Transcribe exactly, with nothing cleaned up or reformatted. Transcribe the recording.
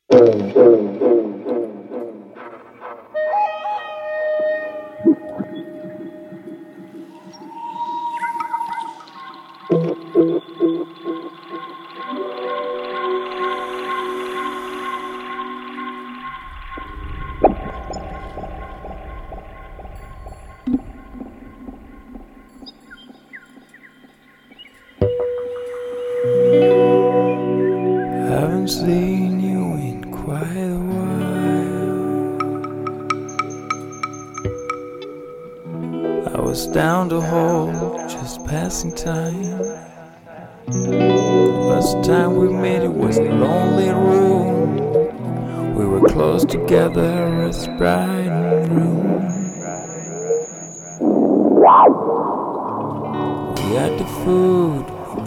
Haven't seen you in quite a while. I was down the hall, just passing time. Last time we met it was a lonely room. We were close together as bride and groom. We had the food,